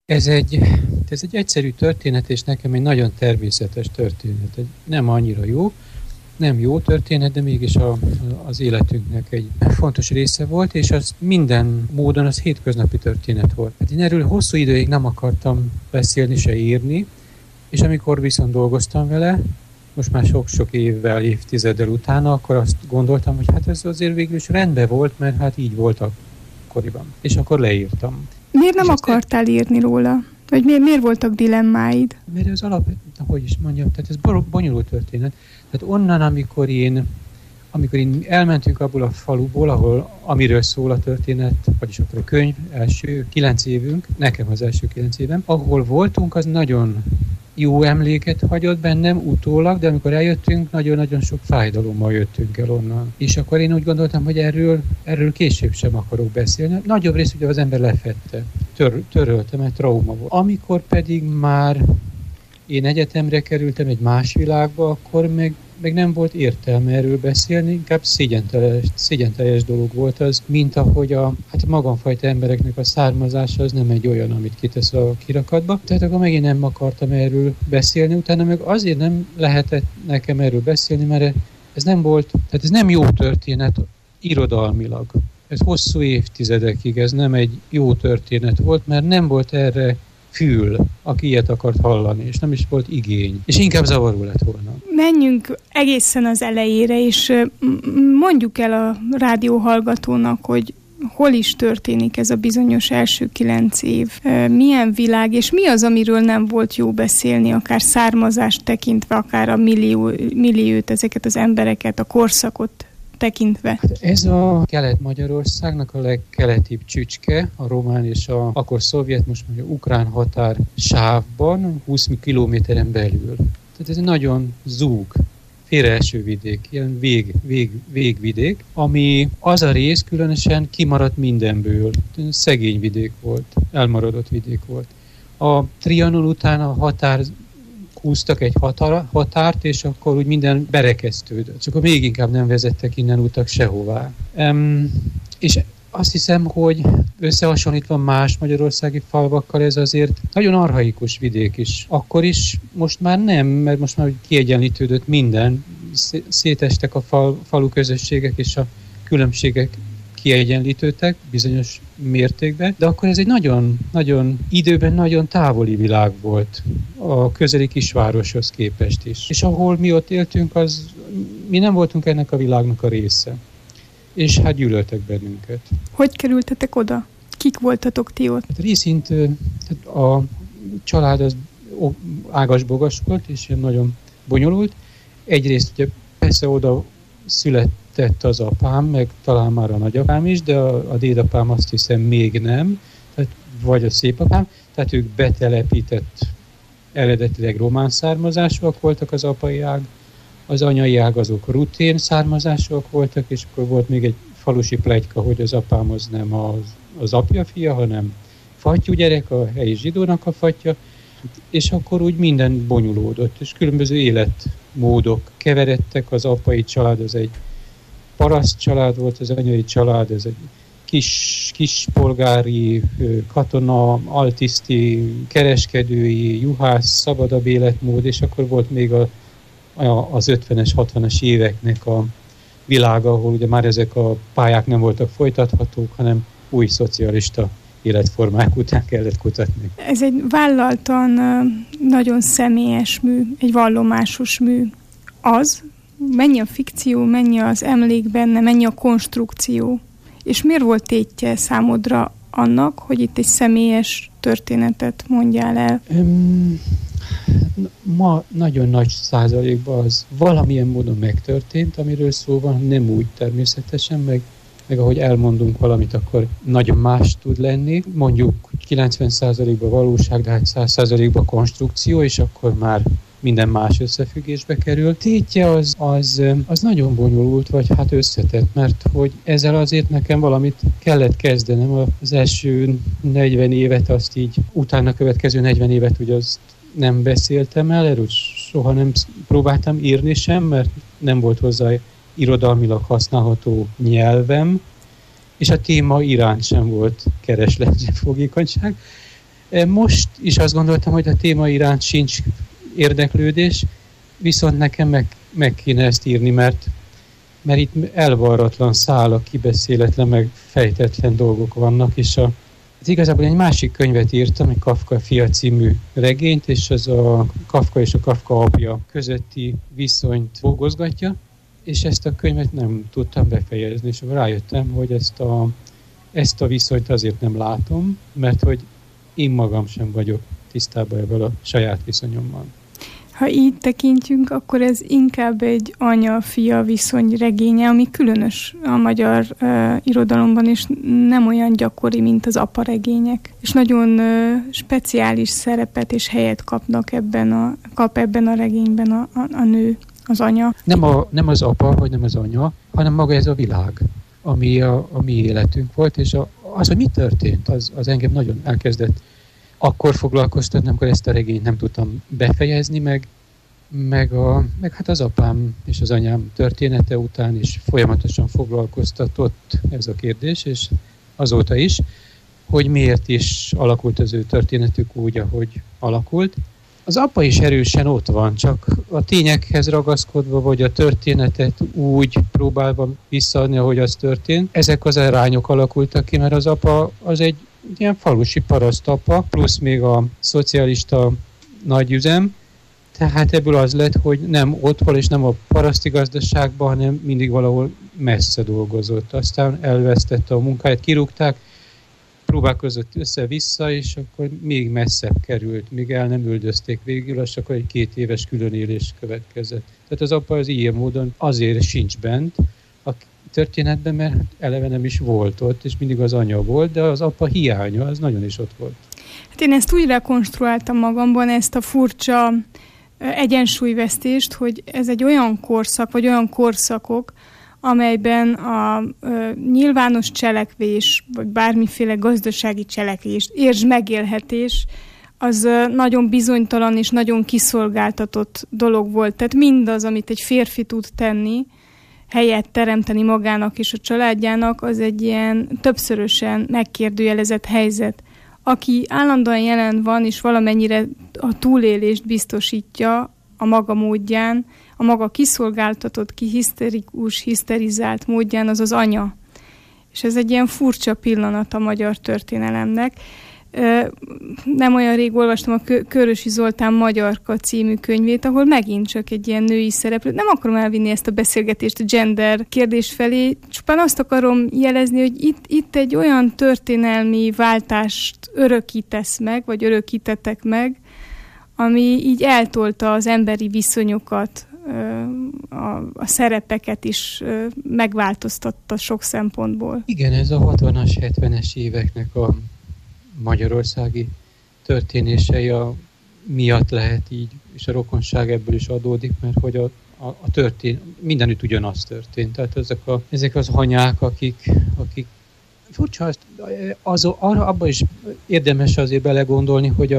Ez egy egyszerű történet, és nekem egy nagyon természetes történet. Nem annyira jó, nem jó történet, de mégis az életünknek egy fontos része volt, és az minden módon az hétköznapi történet volt. Hát én erről hosszú időig nem akartam beszélni, se írni, és amikor viszont dolgoztam vele, most már sok-sok évvel, évtizeddel utána, akkor azt gondoltam, hogy hát ez azért végül is rendben volt, mert hát így volt akkoriban. És akkor leírtam. Miért nem akartál írni róla? Vagy miért voltak dilemmáid? Mert ez hogy is mondjam, tehát ez bonyolult történet. Tehát onnan, amikor én elmentünk abból a faluból, amiről szól a történet, vagyis akkor a könyv, első 9 évünk, nekem az első 9 évem, ahol voltunk, az nagyon jó emléket hagyott bennem utólag, de amikor eljöttünk, nagyon-nagyon sok fájdalommal jöttünk el onnan. És akkor én úgy gondoltam, hogy erről később sem akarok beszélni. Nagyobb rész ugye az ember lefette, törölte, mert trauma volt. Amikor pedig már én egyetemre kerültem egy más világba, akkor meg nem volt értelme erről beszélni, inkább szégyenteljes dolog volt az, mint ahogy a magamfajta embereknek a származása az nem egy olyan, amit kitesz a kirakatba. Tehát akkor megint nem akartam erről beszélni, utána meg azért nem lehetett nekem erről beszélni, mert ez nem volt, tehát ez nem jó történet irodalmilag. Ez hosszú évtizedekig ez nem egy jó történet volt, mert nem volt erre fül, aki ilyet akart hallani, és nem is volt igény. És inkább zavaró lett volna. Menjünk egészen az elejére, és mondjuk el a rádióhallgatónak, hogy hol is történik ez a bizonyos első 9 év. Milyen világ, és mi az, amiről nem volt jó beszélni, akár származást tekintve, akár a milliót, ezeket az embereket, a korszakot tekintve. Hát ez a Kelet-Magyarországnak a legkeletibb csücske, a román és akkor szovjet, most mondja ukrán határ sávban, 20 kilométeren belül. Tehát ez egy nagyon zúg, félreeső vidék, ilyen végvidék, ami az a rész különösen kimaradt mindenből. Szegény vidék volt, elmaradott vidék volt. A Trianon után a határ húztak egy határt, és akkor úgy minden berekesztődött. Csak még inkább nem vezettek innen utak sehová. És azt hiszem, hogy összehasonlítva más magyarországi falvakkal ez azért nagyon archaikus vidék is. Akkor is, most már nem, mert most már kiegyenlítődött minden. Szétestek a falu közösségek, és a különbségek kiegyenlítődtek bizonyos mértékben, de akkor ez egy nagyon időben nagyon távoli világ volt a közeli kisvároshoz képest is. És ahol mi ott éltünk, mi nem voltunk ennek a világnak a része. És hát gyűlöltek bennünket. Hogy kerültetek oda? Kik voltatok ti ott? Hát részint a család az ágas-bogas volt, és ilyen nagyon bonyolult. Egyrészt ugye persze oda született az apám, meg talán már a nagyapám is, de a dédapám azt hiszem még nem, tehát vagy a szépapám, tehát ők betelepített, eredetileg román származásúak voltak az apai ág, az anyai ág azok rutén származásúak voltak, és akkor volt még egy falusi pletyka, hogy az apám az nem az apja fia, hanem fattyú gyerek, a helyi zsidónak a fatja, és akkor úgy minden bonyolódott, és különböző életmódok keveredtek, az apai család az egy paraszt család volt, az anyai család, ez egy kis polgári, katona, altiszti, kereskedői, juhász, szabadabb életmód, és akkor volt még az 50-es, 60-as éveknek a világa, ahol ugye már ezek a pályák nem voltak folytathatók, hanem új szocialista életformák után kellett kutatni. Ez egy vállaltan nagyon személyes mű, egy vallomásos mű. Mennyi a fikció, mennyi az emlék benne, mennyi a konstrukció, és miért volt tétje számodra annak, hogy itt egy személyes történetet mondjál el? Ma nagyon nagy százalékban az valamilyen módon megtörtént, amiről szó van, nem úgy természetesen, meg ahogy elmondunk valamit, akkor nagyon más tud lenni. Mondjuk 90%-ban valóság, de hát 100%-ban konstrukció, és akkor már minden más összefüggésbe kerül. Tétje az nagyon bonyolult, vagy hát összetett, mert hogy ezzel azért nekem valamit kellett kezdenem. Az első 40 évet, azt így utána következő 40 évet ugye azt nem beszéltem el, erről soha nem próbáltam írni sem, mert nem volt hozzá irodalmilag használható nyelvem, és a téma iránt sem volt kereslet, fogékonyság. Most is azt gondoltam, hogy a téma iránt sincs érdeklődés, viszont nekem meg kéne ezt írni, mert itt elvarratlan szálak, kibeszéletlen, meg fejtetlen dolgok vannak, és igazából egy másik könyvet írtam, egy Kafka fia című regényt, és az a Kafka és a Kafka apja közötti viszonyt dolgozgatja, és ezt a könyvet nem tudtam befejezni, és rájöttem, hogy ezt a viszonyt azért nem látom, mert hogy én magam sem vagyok tisztában ebből a saját viszonyommal. Ha így tekintjünk, akkor ez inkább egy anya-fia viszony regénye, ami különös a magyar irodalomban, és nem olyan gyakori, mint az apa regények. És nagyon speciális szerepet és helyet kap ebben a regényben a nő, az anya. Nem az apa, vagy nem az anya, hanem maga ez a világ, ami a mi életünk volt, és az, hogy mi történt, az engem nagyon elkezdett akkor foglalkoztatni, amikor ezt a regényt nem tudtam befejezni, meg hát az apám és az anyám története után is folyamatosan foglalkoztatott ez a kérdés, és azóta is, hogy miért is alakult az ő történetük úgy, ahogy alakult. Az apa is erősen ott van, csak a tényekhez ragaszkodva, vagy a történetet úgy próbálva visszaadni, ahogy az történt. Ezek az arányok alakultak ki, mert az apa az egy ilyen falusi parasztapa, plusz még a szocialista nagyüzem, tehát ebből az lett, hogy nem otthon és nem a paraszti gazdaságban, hanem mindig valahol messze dolgozott. Aztán elvesztette a munkáját, kirúgták, próbálkozott össze-vissza, és akkor még messzebb került, míg el nem üldözték végül, és akkor egy 2 éves különélés következett. Tehát az apa az ilyen módon azért sincs bent a történetben, mert eleve nem is volt ott, és mindig az anya volt, de az apa hiánya, az nagyon is ott volt. Hát én ezt úgy rekonstruáltam magamban, ezt a furcsa egyensúlyvesztést, hogy ez egy olyan korszak, vagy olyan korszakok, amelyben a nyilvános cselekvés, vagy bármiféle gazdasági cselekvés, értsd megélhetés, az nagyon bizonytalan és nagyon kiszolgáltatott dolog volt. Tehát mindaz, amit egy férfi tud tenni, helyet teremteni magának és a családjának, az egy ilyen többszörösen megkérdőjelezett helyzet. Aki állandóan jelen van, és valamennyire a túlélést biztosítja a maga módján, a maga kiszolgáltatott, hiszterizált módján, az az anya. És ez egy ilyen furcsa pillanat a magyar történelemnek. Nem olyan rég olvastam a Körösi Zoltán Magyarka című könyvét, ahol megint csak egy ilyen női szereplő. Nem akarom elvinni ezt a beszélgetést a gender kérdés felé, csupán azt akarom jelezni, hogy itt egy olyan történelmi váltást örökítesz meg, vagy örökítettek meg, ami így eltolta az emberi viszonyokat, a szerepeket is megváltoztatta sok szempontból. Igen, ez a 60-as, 70-es éveknek a magyarországi történései miatt lehet így, és a rokonság ebből is adódik, mert hogy mindenütt ugyanaz történt. Tehát ezek az anyák, akik furcsa, abban is érdemes azért belegondolni, hogy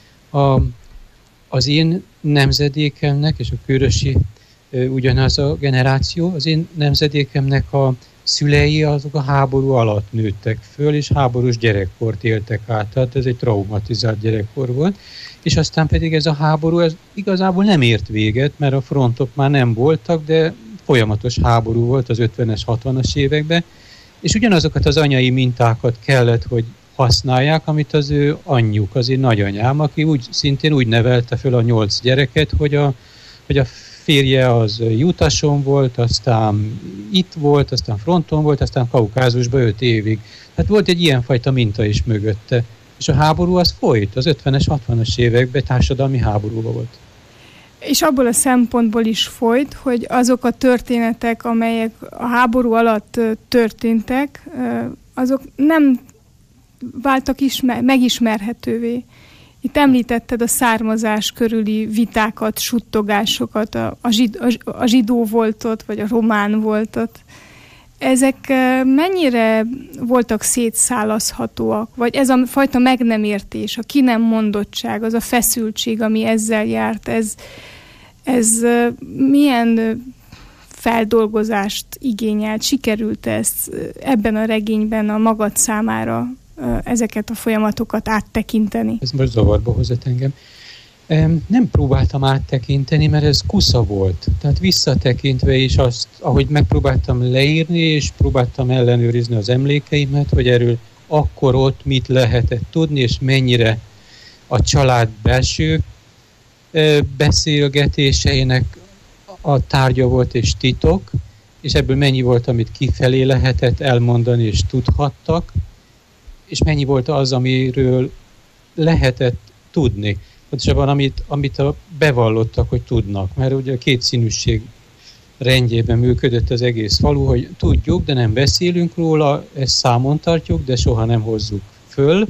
az én nemzedékemnek, és a Kőrösi ugyanaz a generáció, az én nemzedékemnek a szülei azok a háború alatt nőttek föl, és háborús gyerekkort éltek át, tehát ez egy traumatizált gyerekkor volt, és aztán pedig ez a háború ez igazából nem ért véget, mert a frontok már nem voltak, de folyamatos háború volt az 50-es, 60-as években, és ugyanazokat az anyai mintákat kellett, hogy használják, amit az ő anyjuk, az én nagyanyám, aki szintén úgy nevelte föl a 8 gyereket, hogy a férje az Jutason volt, aztán itt volt, aztán fronton volt, aztán Kaukázusban 5 évig. Tehát volt egy ilyenfajta minta is mögötte. És a háború az folyt, az 50-es, 60-as években társadalmi háborúban volt. És abból a szempontból is folyt, hogy azok a történetek, amelyek a háború alatt történtek, azok nem váltak megismerhetővé. Itt említetted a származás körüli vitákat, suttogásokat, a zsidó voltot, vagy a román voltot. Ezek mennyire voltak szétszálazhatóak? Vagy ez a fajta meg nem értés, a ki nem mondottság, az a feszültség, ami ezzel járt, ez milyen feldolgozást igényelt? Sikerült ezt ebben a regényben a magad számára ezeket a folyamatokat áttekinteni? Ez most zavarba hozott engem. Nem próbáltam áttekinteni, mert ez kusza volt. Tehát visszatekintve is azt, ahogy megpróbáltam leírni, és próbáltam ellenőrizni az emlékeimet, hogy erről akkor ott mit lehetett tudni, és mennyire a család belső beszélgetéseinek a tárgya volt és titok, és ebből mennyi volt, amit kifelé lehetett elmondani és tudhattak, és mennyi volt az, amiről lehetett tudni. Pontosabban, amit bevallottak, hogy tudnak. Mert ugye a kétszínűség rendjében működött az egész falu, hogy tudjuk, de nem beszélünk róla, ezt számon tartjuk, de soha nem hozzuk föl,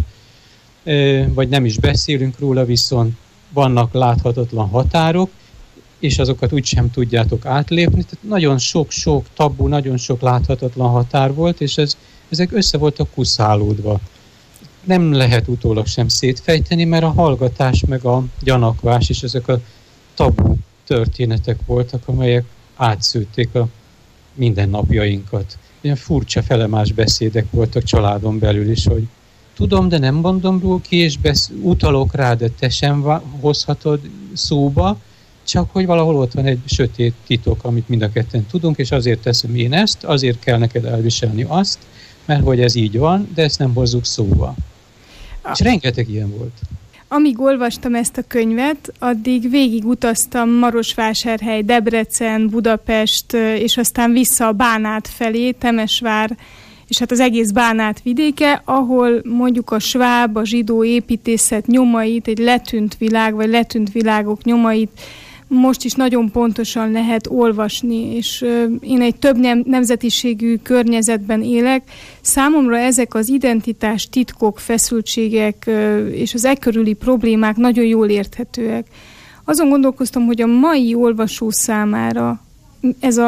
vagy nem is beszélünk róla, viszont vannak láthatatlan határok, és azokat úgysem tudjátok átlépni. Tehát nagyon sok tabu, nagyon sok láthatatlan határ volt, és ezek össze voltak kuszálódva. Nem lehet utólag sem szétfejteni, mert a hallgatás meg a gyanakvás és ezek a tabu történetek voltak, amelyek átszőtték a mindennapjainkat. Ilyen furcsa felemás beszédek voltak családon belül is, hogy tudom, de nem mondom róla ki, és utalok rá, de te sem hozhatod szóba, csak hogy valahol ott van egy sötét titok, amit mind a ketten tudunk, és azért teszem én ezt, azért kell neked elviselni azt, mert hogy ez így van, de ezt nem hozzuk szóba. És rengeteg ilyen volt. Amíg olvastam ezt a könyvet, addig végigutaztam Marosvásárhely, Debrecen, Budapest, és aztán vissza a Bánát felé, Temesvár, és hát az egész Bánát vidéke, ahol mondjuk a sváb, a zsidó építészet nyomait, egy letűnt világ, vagy letűnt világok nyomait most is nagyon pontosan lehet olvasni, és én egy több nemzetiségű környezetben élek. Számomra ezek az identitás, titkok, feszültségek és az körüli problémák nagyon jól érthetőek. Azon gondolkoztam, hogy a mai olvasó számára ez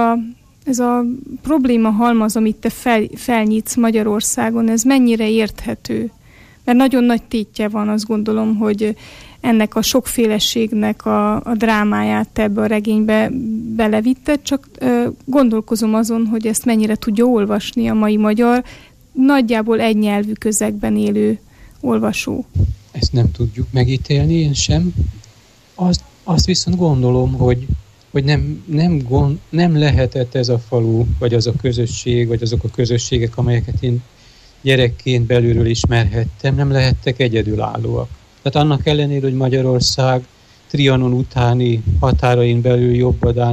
a probléma halmaz, amit te felnyitsz Magyarországon, ez mennyire érthető? Mert nagyon nagy tétje van, azt gondolom, hogy ennek a sokféleségnek a drámáját te ebbe a regénybe belevitted, csak gondolkozom azon, hogy ezt mennyire tudja olvasni a mai magyar, nagyjából egynyelvű közegben élő olvasó. Ezt nem tudjuk megítélni, én sem. Azt viszont gondolom, hogy nem lehetett ez a falu, vagy az a közösség, vagy azok a közösségek, amelyeket én gyerekként belülről ismerhettem, nem lehettek egyedülállóak. Tehát annak ellenére, hogy Magyarország Trianon utáni határain belül jobbadán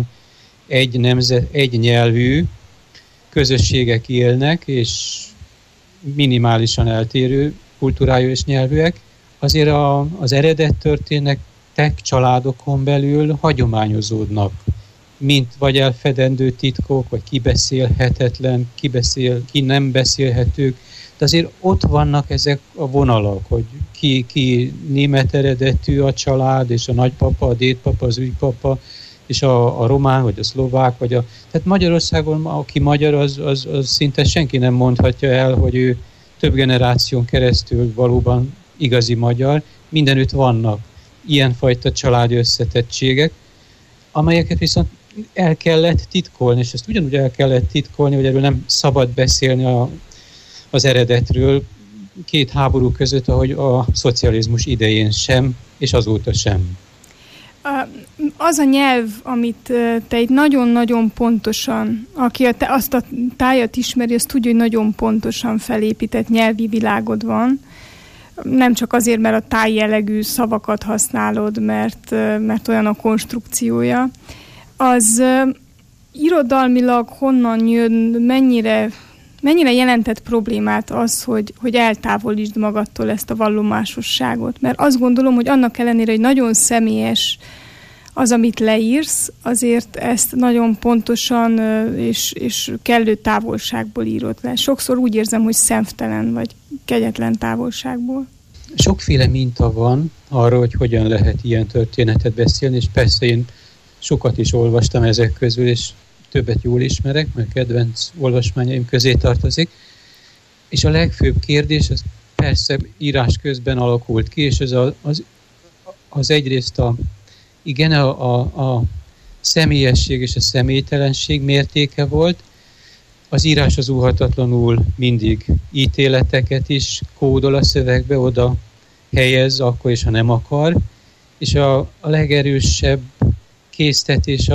egy nyelvű közösségek élnek, és minimálisan eltérő kultúrájú és nyelvűek, azért az eredet történetek családokon belül hagyományozódnak, mint vagy elfedendő titkok, vagy kibeszélhetetlen, ki nem beszélhetők, de azért ott vannak ezek a vonalak, hogy ki német eredetű a család, és a nagypapa, a dédpapa, az ügypapa, és a román, vagy a szlovák, tehát Magyarországon, aki magyar, az szinte senki nem mondhatja el, hogy ő több generáción keresztül valóban igazi magyar. Mindenütt vannak ilyenfajta családi összetettségek, amelyeket viszont el kellett titkolni, és ezt ugyanúgy el kellett titkolni, hogy erről nem szabad beszélni az eredetről két háború között, ahogy a szocializmus idején sem, és azóta sem. Az a nyelv, amit te itt nagyon-nagyon pontosan, aki azt a tájat ismeri, azt tudja, hogy nagyon pontosan felépített nyelvi világod van. Nem csak azért, mert a tájjellegű szavakat használod, mert olyan a konstrukciója. Az irodalmilag honnan jön, mennyire jelentett problémát az, hogy eltávolítsd magadtól ezt a vallomásosságot? Mert azt gondolom, hogy annak ellenére, hogy nagyon személyes az, amit leírsz, azért ezt nagyon pontosan és kellő távolságból írod le. Sokszor úgy érzem, hogy szemtelen vagy kegyetlen távolságból. Sokféle minta van arra, hogy hogyan lehet ilyen történetet beszélni, és persze én sokat is olvastam ezek közül, és többet jól ismerek, mert kedvenc olvasmányaim közé tartozik. És a legfőbb kérdés, az persze írás közben alakult ki, és ez az egyrészt a személyesség és a személytelenség mértéke volt, Az írás az óhatatlanul mindig ítéleteket is kódol a szövegbe, oda helyez, akkor is, ha nem akar. És a legerősebb késztetés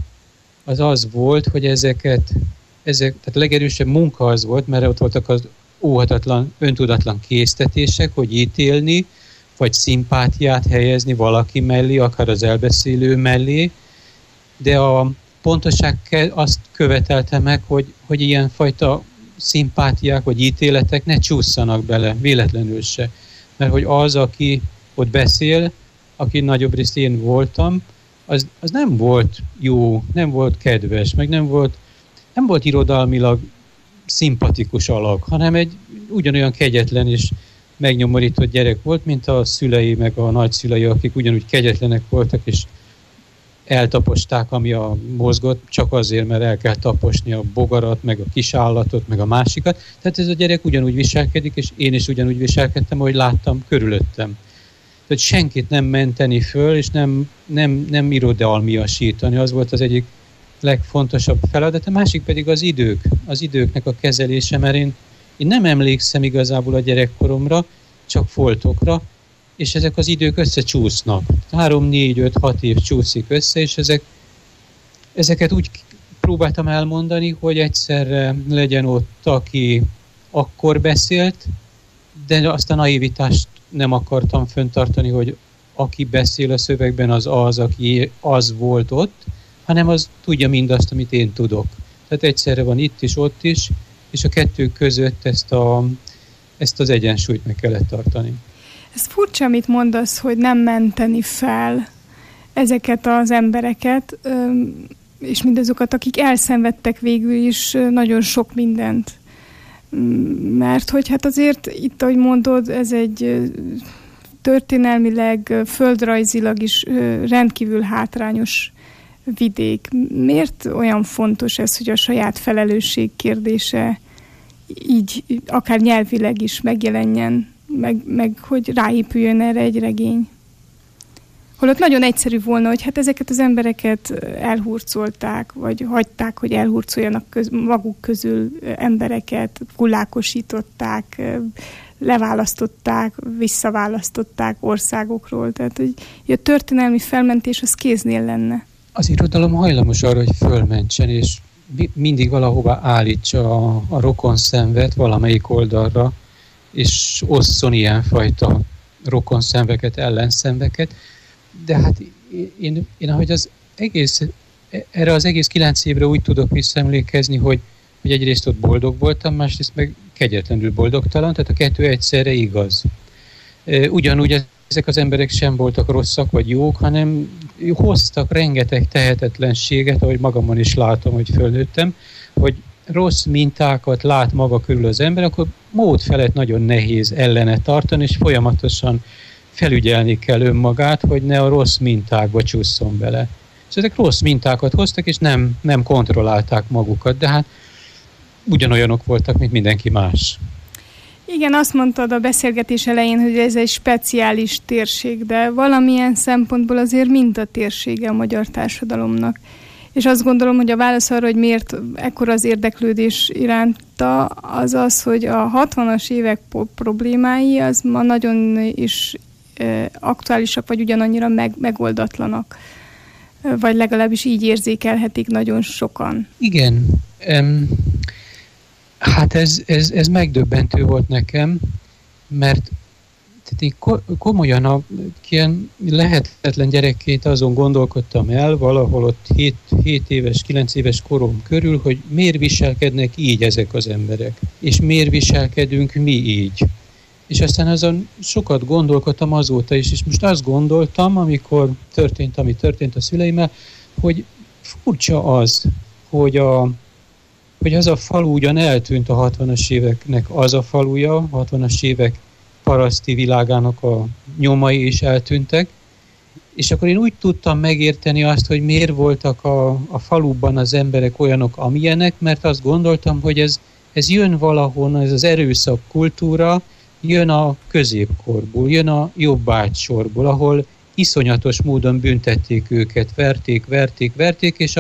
az volt, hogy tehát a legerősebb munka az volt, mert ott voltak az óhatatlan, öntudatlan késztetések, hogy ítélni, vagy szimpátiát helyezni valaki mellé, akár az elbeszélő mellé, de a pontosság azt követelte meg, hogy ilyenfajta szimpátiák vagy ítéletek ne csússzanak bele, véletlenül se. Mert hogy az, aki ott beszél, aki nagyobb részt én voltam, az nem volt jó, nem volt kedves, meg nem volt irodalmilag szimpatikus alak, hanem egy ugyanolyan kegyetlen és megnyomorított gyerek volt, mint a szülei, meg a nagyszülei, akik ugyanúgy kegyetlenek voltak, és eltaposták, ami mozgott, csak azért, mert el kell taposni a bogarat, meg a kisállatot, meg a másikat. Tehát ez a gyerek ugyanúgy viselkedik, és én is ugyanúgy viselkedtem, ahogy láttam körülöttem. Tehát senkit nem menteni föl, és nem irodalmiasítani. Az volt az egyik legfontosabb feladat. A másik pedig az időknek a kezelése, mert én nem emlékszem igazából a gyerekkoromra, csak foltokra, és ezek az idők összecsúsznak. 3, 4, 5, 6 év csúszik össze, és ezeket úgy próbáltam elmondani, hogy egyszerre legyen ott, aki akkor beszélt, de azt a naivitást nem akartam fenntartani, hogy aki beszél a szövegben az, aki az volt ott, hanem az tudja mindazt, amit én tudok. Tehát egyszerre van itt is, ott is, és a kettő között ezt az egyensúlyt meg kellett tartani. Ez furcsa, amit mondasz, hogy nem menteni fel ezeket az embereket, és mindazokat, akik elszenvedtek végül is nagyon sok mindent. Mert hogy hát azért itt, ahogy mondod, ez egy történelmileg, földrajzilag is rendkívül hátrányos vidék. Miért olyan fontos ez, hogy a saját felelősség kérdése így akár nyelvileg is megjelenjen, meg hogy ráépüljön erre egy regény? Holott nagyon egyszerű volna, hogy hát ezeket az embereket elhurcolták, vagy hagyták, hogy elhurcoljanak maguk közül embereket, kullákosították, leválasztották, visszaválasztották országokról. Tehát, hogy a történelmi felmentés az kéznél lenne. Az irodalom hajlamos arra, hogy fölmentsen, és mindig valahova állítsa a rokonszenvet valamelyik oldalra, és osszon ilyenfajta rokonszenveket, ellenszenveket. De hát én ahogy erre az egész 9 évre úgy tudok visszaemlékezni, hogy egyrészt ott boldog voltam, másrészt meg kegyetlenül boldogtalan, tehát a kettő egyszerre igaz. Ugyanúgy ezek az emberek sem voltak rosszak vagy jók, hanem hoztak rengeteg tehetetlenséget, ahogy magamon is látom, hogy fölnőttem, hogy rossz mintákat lát maga körül az ember, akkor mód felett nagyon nehéz ellene tartani, és folyamatosan felügyelni kell önmagát, hogy ne a rossz mintákba csusszon bele. És ezek rossz mintákat hoztak, és nem kontrollálták magukat, de hát ugyanolyanok voltak, mint mindenki más. Igen, azt mondtad a beszélgetés elején, hogy ez egy speciális térség, de valamilyen szempontból azért mind a térsége a magyar társadalomnak. És azt gondolom, hogy a válasz arra, hogy miért ekkora az érdeklődés iránta, az az, hogy a 60-as évek problémái az ma nagyon is aktuálisak, vagy ugyanannyira megoldatlanak. Vagy legalábbis így érzékelhetik nagyon sokan. Igen. Hát ez megdöbbentő volt nekem, mert én komolyan ilyen lehetetlen gyerekként azon gondolkodtam el, valahol ott 7 éves, 9 éves korom körül, hogy miért viselkednek így ezek az emberek, és miért viselkedünk mi így. És aztán azon sokat gondolkodtam azóta is, és most azt gondoltam, amikor történt, ami történt a szüleimmel, hogy furcsa az, hogy az a falu ugyan eltűnt a 60-as éveknek az a faluja, 60-as évek paraszti világának a nyomai is eltűntek, és akkor én úgy tudtam megérteni azt, hogy miért voltak a faluban az emberek olyanok, amilyenek, mert azt gondoltam, hogy ez jön valahonnan, ez az erőszak kultúra, jön a középkorból, jön a jobbágysorból, ahol iszonyatos módon büntették őket, verték, és a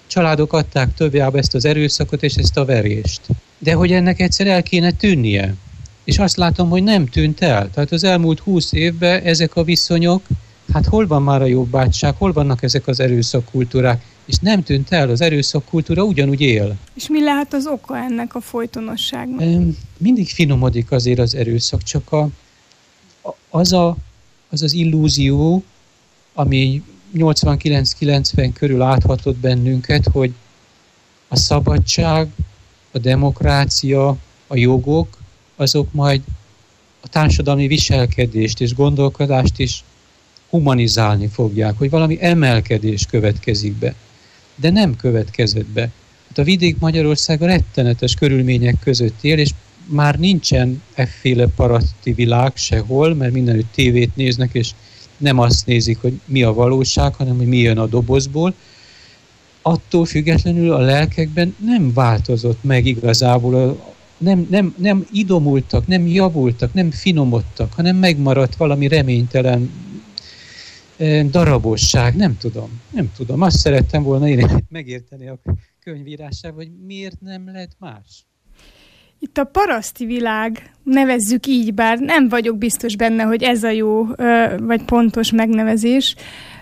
családok adták tovább ezt az erőszakot és ezt a verést. De hogy ennek egyszer el kéne tűnnie. És azt látom, hogy nem tűnt el. Tehát az elmúlt 20 évben ezek a viszonyok, hát hol van már a jobbátság, hol vannak ezek az erőszakkultúrák, és nem tűnt el, az erőszakkultúra ugyanúgy él. És mi lehet az oka ennek a folytonosságnak? Mindig finomodik azért az erőszak, csak az az illúzió, ami 89-90 körül áthatott bennünket, hogy a szabadság, a demokrácia, a jogok, azok majd a társadalmi viselkedést és gondolkodást is humanizálni fogják, hogy valami emelkedés következik be. De nem következett be. Hát a vidék Magyarország rettenetes körülmények között él, és már nincsen efféle paraszti világ sehol, mert mindenütt tévét néznek, és nem azt nézik, hogy mi a valóság, hanem hogy mi jön a dobozból. Attól függetlenül a lelkekben nem változott meg igazából, nem idomultak, nem javultak, nem finomodtak, hanem megmaradt valami reménytelen darabosság, nem tudom. Azt szerettem volna én megérteni a könyvírásával, hogy miért nem lett más. Itt a paraszti világ, nevezzük így, bár nem vagyok biztos benne, hogy ez a jó vagy pontos megnevezés,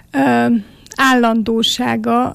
állandósága,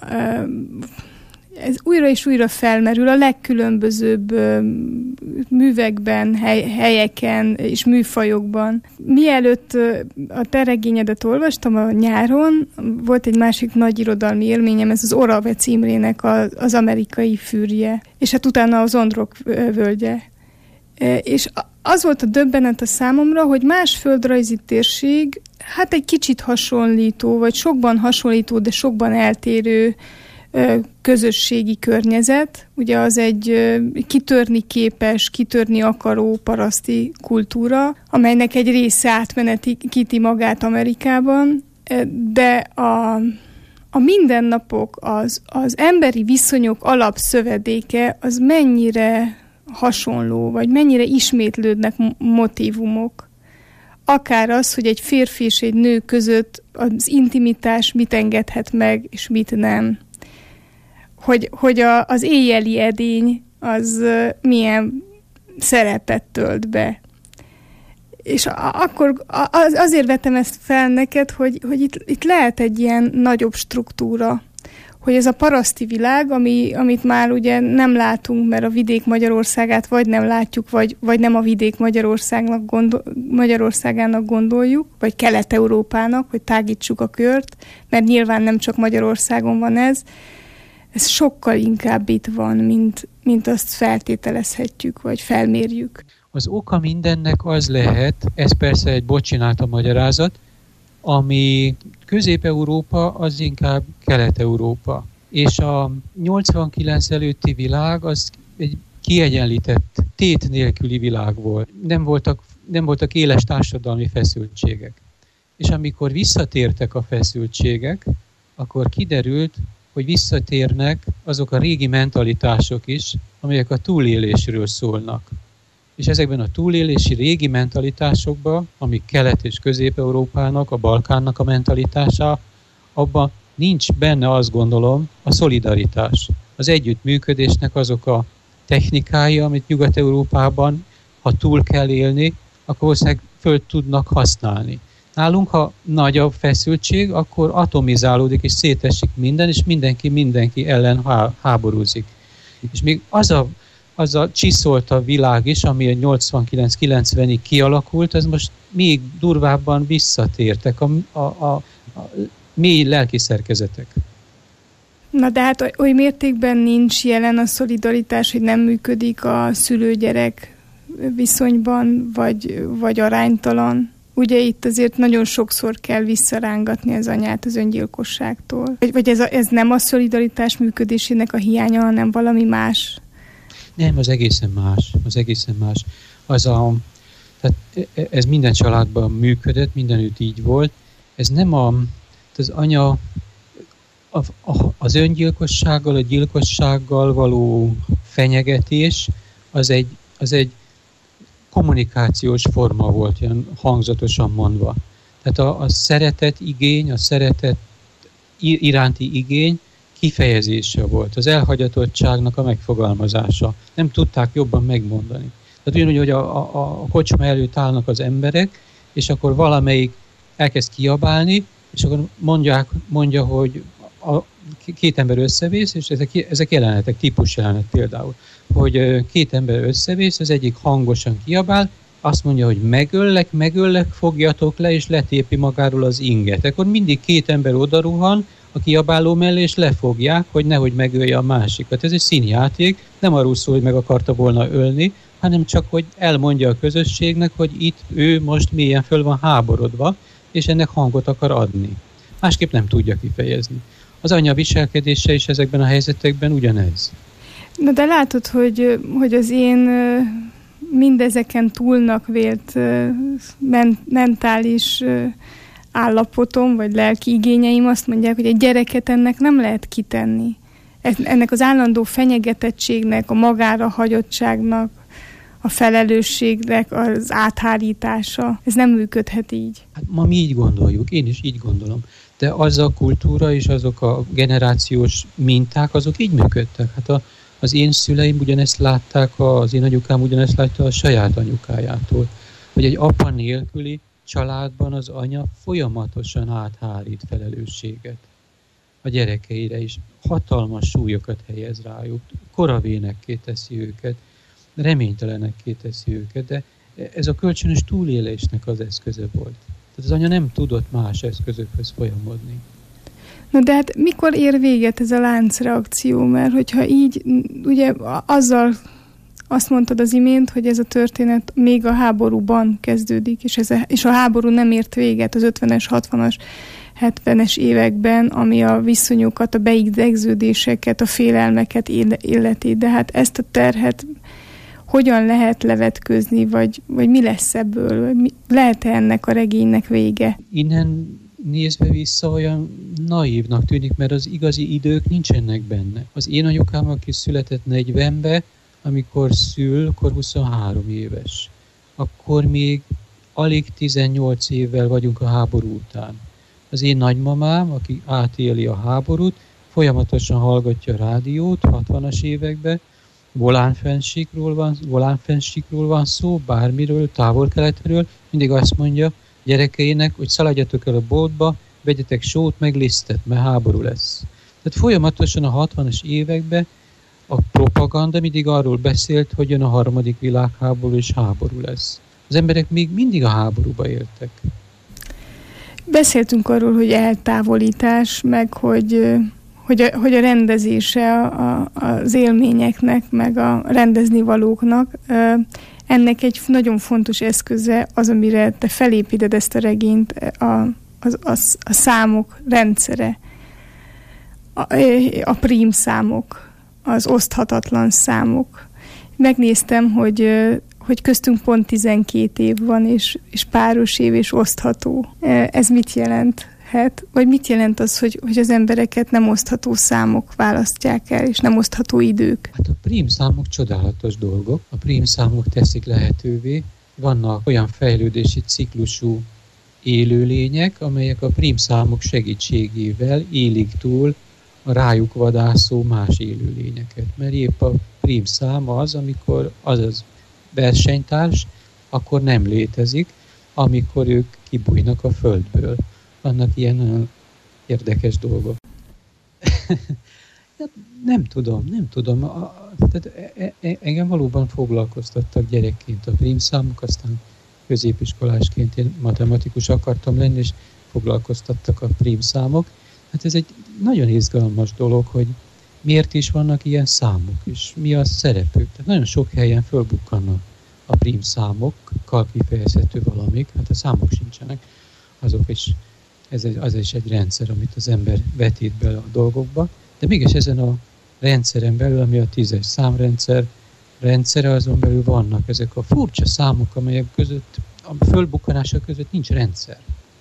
ez újra és újra felmerül a legkülönbözőbb művekben, helyeken és műfajokban. Mielőtt a te regényedet olvastam a nyáron, volt egy másik nagy irodalmi élményem, ez az Oravec Imrének az Amerikai fűrje, és hát utána az Ondrok völgye. És az volt a döbbenet a számomra, hogy más földrajzi térség, hát egy kicsit hasonlító, vagy sokban hasonlító, de sokban eltérő közösségi környezet. Ugye az egy kitörni képes, kitörni akaró paraszti kultúra, amelynek egy része átmenetíti magát Amerikában, de a mindennapok, az emberi viszonyok alapszövedéke az mennyire hasonló, vagy mennyire ismétlődnek motívumok. Akár az, hogy egy férfi és egy nő között az intimitás mit engedhet meg, és mit nem. Hogy az éjjeli edény az milyen szerepet tölt be. És akkor azért vettem ezt fel neked, hogy itt lehet egy ilyen nagyobb struktúra, hogy ez a paraszti világ, amit már ugye nem látunk, mert a vidék Magyarországát vagy nem látjuk, vagy nem a vidék Magyarországának gondoljuk, vagy Kelet-Európának, hogy tágítsuk a kört, mert nyilván nem csak Magyarországon van ez sokkal inkább itt van, mint azt feltételezhetjük, vagy felmérjük. Az oka mindennek az lehet, ez persze egy bocsinált magyarázat, ami Közép-Európa az inkább Kelet-Európa. És a 89 előtti világ az egy kiegyenlített, tét nélküli világ volt. Nem voltak éles társadalmi feszültségek. És amikor visszatértek a feszültségek, akkor kiderült, hogy visszatérnek azok a régi mentalitások is, amelyek a túlélésről szólnak. És ezekben a túlélési régi mentalitásokban, amik Kelet- és Közép-Európának, a Balkánnak a mentalitása, abban nincs benne, azt gondolom, a szolidaritás. Az együttműködésnek azok a technikái, amit Nyugat-Európában, ha túl kell élni, akkor valószínűleg föl tudnak használni. Nálunk, ha nagy a feszültség, akkor atomizálódik és szétesik minden, és mindenki ellen háborúzik. És még az a csiszolt a világ is, ami 89-90-ig kialakult, ez most még durvábban visszatértek a mély lelki szerkezetek. Na de hát oly mértékben nincs jelen a szolidaritás, hogy nem működik a szülő-gyerek viszonyban, vagy aránytalan. Ugye itt azért nagyon sokszor kell visszarángatni az anyát az öngyilkosságtól. Vagy ez nem a szolidaritás működésének a hiánya, hanem valami más? Nem, az egészen más. Tehát ez minden családban működött, mindenütt így volt. Ez nem az anya az öngyilkossággal, a gyilkossággal való fenyegetés, az egy kommunikációs forma volt, ilyen hangzatosan mondva. Tehát a szeretet igény, a szeretet iránti igény kifejezése volt, az elhagyatottságnak a megfogalmazása. Nem tudták jobban megmondani. Tehát ugyanúgy, hogy a kocsma előtt állnak az emberek, és akkor valamelyik elkezd kiabálni, és akkor mondja, hogy két ember összevész, és ezek jelenetek, típus jelenet például, hogy két ember összevész, az egyik hangosan kiabál, azt mondja, hogy megöllek, fogjatok le, és letépi magáról az inget. Akkor mindig két ember odaruhan a kiabáló mellé, és lefogják, hogy nehogy megölje a másikat. Ez egy színjáték, nem arról szól, hogy meg akarta volna ölni, hanem csak, hogy elmondja a közösségnek, hogy itt ő most mélyen föl van háborodva, és ennek hangot akar adni. Másképp nem tudja kifejezni. Az anya viselkedése is ezekben a helyzetekben ugyanez. Na de látod, hogy az én mindezeken túlnak vélt mentális állapotom, vagy lelki igényeim azt mondják, hogy egy gyereket ennek nem lehet kitenni. Ennek az állandó fenyegetettségnek, a magára hagyottságnak, a felelősségnek az áthárítása, ez nem működhet így. Hát ma mi így gondoljuk, én is így gondolom. De az a kultúra és azok a generációs minták, azok így működtek. Hát az én szüleim ugyanezt látták, az én anyukám ugyanezt látta a saját anyukájától. Hogy egy apa nélküli családban az anya folyamatosan áthárít felelősséget a gyerekeire is. Hatalmas súlyokat helyez rájuk, koravénekké teszi őket, reménytelenekké teszi őket, de ez a kölcsönös túlélésnek az eszköze volt. Tehát az anya nem tudott más eszközökhöz folyamodni. Na de hát mikor ér véget ez a láncreakció? Mert hogyha így, ugye azzal azt mondtad az imént, hogy ez a történet még a háborúban kezdődik, és a háború nem ért véget az 50-es, 60-as, 70-es években, ami a viszonyokat, a beidegződéseket, a félelmeket illeti. De hát ezt a terhet hogyan lehet levetkőzni, vagy mi lesz ebből? Lehet-e ennek a regénynek vége? Innen nézve vissza olyan naívnak tűnik, mert az igazi idők nincsenek benne. Az én anyukám, aki született 40-be, amikor szül, akkor 23 éves. Akkor még alig 18 évvel vagyunk a háború után. Az én nagymamám, aki átéli a háborút, folyamatosan hallgatja a rádiót 60-as években, volánfennsíkról van szó, bármiről, távol-keletről, mindig azt mondja gyerekeinek, hogy szaladjatok el a boltba, vegyetek sót, meg lisztet, mert háború lesz. Tehát folyamatosan a 60-as években a propaganda mindig arról beszélt, hogy jön a harmadik világháború és háború lesz. Az emberek még mindig a háborúba éltek. Beszéltünk arról, hogy eltávolítás, meg hogy a rendezése az élményeknek, meg a rendeznivalóknak, ennek egy nagyon fontos eszköze az, amire te felépíted ezt a regényt, a számok rendszere, a prím számok, az oszthatatlan számok. Megnéztem, hogy köztünk pont 12 év van, és páros év, és osztható. Ez mit jelenthet? Vagy mit jelent az, hogy az embereket nem osztható számok választják el, és nem osztható idők? Hát a prímszámok csodálatos dolgok. A prímszámok teszik lehetővé. Vannak olyan fejlődési ciklusú élőlények, amelyek a prímszámok segítségével élik túl a rájuk vadászó más élőlényeket. Mert épp a prímszám az, amikor az versenytárs, akkor nem létezik, amikor ők kibújnak a földből. Vannak ilyen érdekes dolgok. Nem tudom. Tehát engem valóban foglalkoztattak gyerekként a prímszámok, aztán középiskolásként én matematikus akartam lenni, és foglalkoztattak a prímszámok. Hát ez egy nagyon izgalmas dolog, hogy miért is vannak ilyen számok, és mi a szerepük. Tehát nagyon sok helyen fölbukkannak a prímszámokkal kifejezhető valamik, hát a számok sincsenek, azok is, az is egy rendszer, amit az ember vetít bele a dolgokba, de mégis ezen a rendszeren belül, ami a 10-es számrendszer rendszere, azon belül vannak ezek a furcsa számok, amelyek között, a fölbukkanása között nincs rendszer.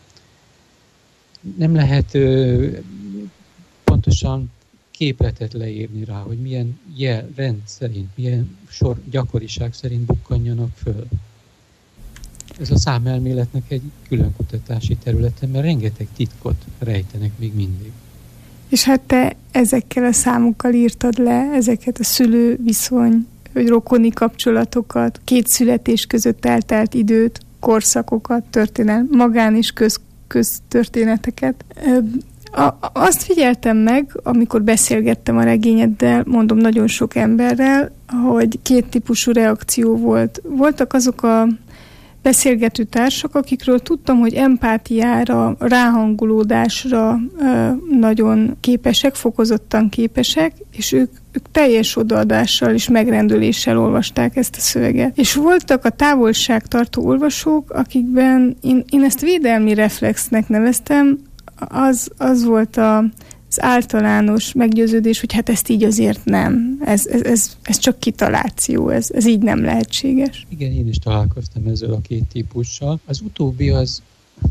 Nem lehet pontosan képletet leírni rá, hogy milyen rend szerint, milyen gyakoriság szerint bukkanjanak föl. Ez a számelméletnek egy külön kutatási területe, mert rengeteg titkot rejtenek még mindig. És hát te ezekkel a számokkal írtad le ezeket a szülő-viszony, vagy rokoni kapcsolatokat, két születés között eltelt időt, korszakokat, magán- és köztörténeteket. Azt figyeltem meg, amikor beszélgettem a regényeddel, mondom, nagyon sok emberrel, hogy két típusú reakció volt. Voltak azok a beszélgető társak, akikről tudtam, hogy empátiára, ráhangolódásra nagyon képesek, fokozottan képesek, és ők teljes odaadással és megrendüléssel olvasták ezt a szöveget. És voltak a távolságtartó olvasók, akikben én ezt védelmi reflexnek neveztem, az volt az általános meggyőződés, hogy hát ezt így azért nem. Ez csak kitaláció, ez így nem lehetséges. Igen, én is találkoztam ezzel a két típussal. Az utóbbi az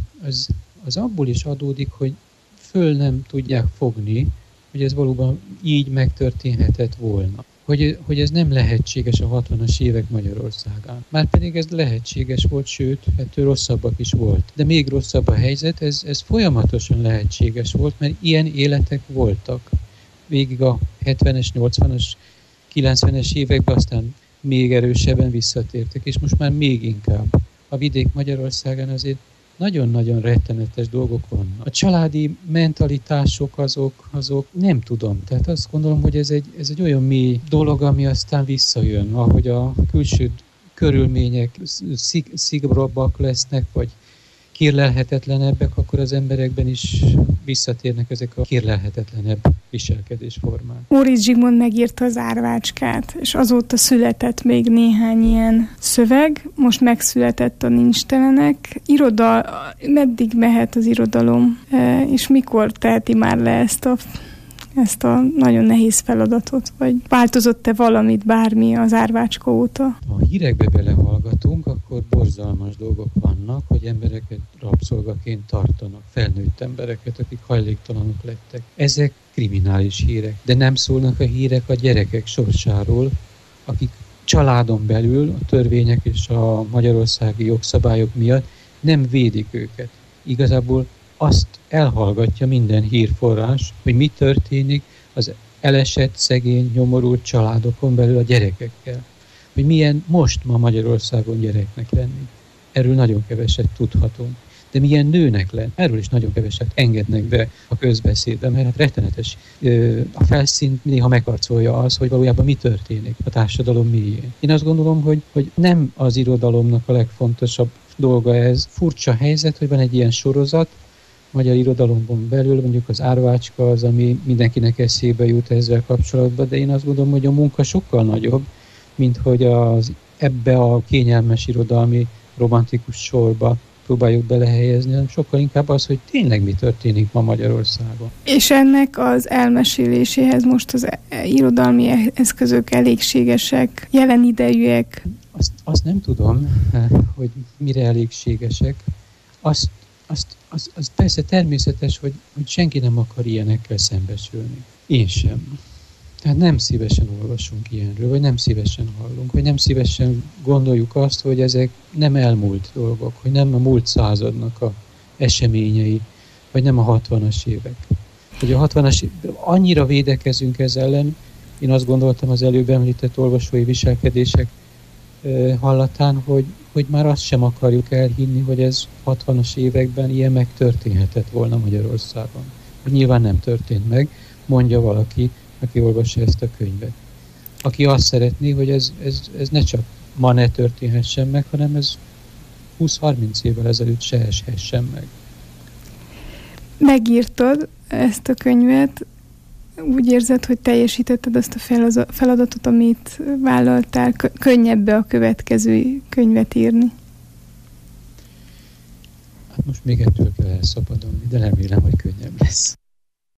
abból is adódik, hogy föl nem tudják fogni, hogy ez valóban így megtörténhetett volna. Hogy ez nem lehetséges a 60-as évek Magyarországán. Márpedig ez lehetséges volt, sőt, ettől rosszabbak is volt. De még rosszabb a helyzet, ez folyamatosan lehetséges volt, mert ilyen életek voltak. Végig a 70-es, 80-as, 90-es években, aztán még erősebben visszatértek, és most már még inkább. A vidék Magyarországán azért nagyon-nagyon rettenetes dolgok vannak. A családi mentalitások azok nem tudom. Tehát azt gondolom, hogy ez egy olyan mély dolog, ami aztán visszajön, ahogy a külső körülmények szigorúbbak lesznek, vagy kérlelhetetlenebbek, akkor az emberekben is visszatérnek ezek a kérlelhetetlenebb viselkedésformák. Móricz Zsigmond megírta az Árvácskát, és azóta született még néhány ilyen szöveg, most megszületett a Nincstelenek. Meddig mehet az irodalom, és mikor teheti már le ezt a nagyon nehéz feladatot? Vagy változott-e valamit, bármi az Árvácska óta? Ha a hírekbe belehallgatunk, akkor borzalmas dolgok vannak, hogy embereket rabszolgaként tartanak, felnőtt embereket, akik hajléktalanok lettek. Ezek kriminális hírek, de nem szólnak a hírek a gyerekek sorsáról, akik családon belül a törvények és a magyarországi jogszabályok miatt nem védik őket. Igazából azt elhallgatja minden hírforrás, hogy mi történik az elesett, szegény, nyomorult családokon belül a gyerekekkel. Hogy milyen most ma Magyarországon gyereknek lenni. Erről nagyon keveset tudhatunk. De milyen nőnek lenni, erről is nagyon keveset engednek be a közbeszédbe, mert hát rettenetes. A felszínt néha megarcolja az, hogy valójában mi történik a társadalom mélyén. Én azt gondolom, hogy nem az irodalomnak a legfontosabb dolga ez. Furcsa helyzet, hogy van egy ilyen sorozat, magyar irodalomban belül, mondjuk az Árvácska az, ami mindenkinek eszébe jut ezzel kapcsolatban, de én azt gondolom, hogy a munka sokkal nagyobb, mint hogy ebbe a kényelmes irodalmi romantikus sorba próbáljuk belehelyezni, hanem sokkal inkább az, hogy tényleg mi történik ma Magyarországon. És ennek az elmeséléséhez most az irodalmi eszközök elégségesek, jelen idejűek? Azt nem tudom, hogy mire elégségesek. Az persze természetes, hogy senki nem akar ilyenekkel szembesülni. Én sem. Tehát nem szívesen olvasunk ilyenről, vagy nem szívesen hallunk, vagy nem szívesen gondoljuk azt, hogy ezek nem elmúlt dolgok, hogy nem a múlt századnak a eseményei, vagy nem a 60-as évek. Hogy a 60-as annyira védekezünk ez ellen, én azt gondoltam az előbb említett olvasói viselkedések hallatán, hogy már azt sem akarjuk elhinni, hogy ez 60-as években ilyen megtörténhetett volna Magyarországon. Hogy nyilván nem történt meg, mondja valaki, aki olvassa ezt a könyvet. Aki azt szeretné, hogy ez ne csak ma ne történhessen meg, hanem ez 20-30 évvel ezelőtt se eshessen meg. Megírtad ezt a könyvet, úgy érzed, hogy teljesítetted azt a feladatot, amit vállaltál, könnyebb a következő könyvet írni? Hát most még ettől kell elszabadulni, de remélem, hogy könnyebb lesz.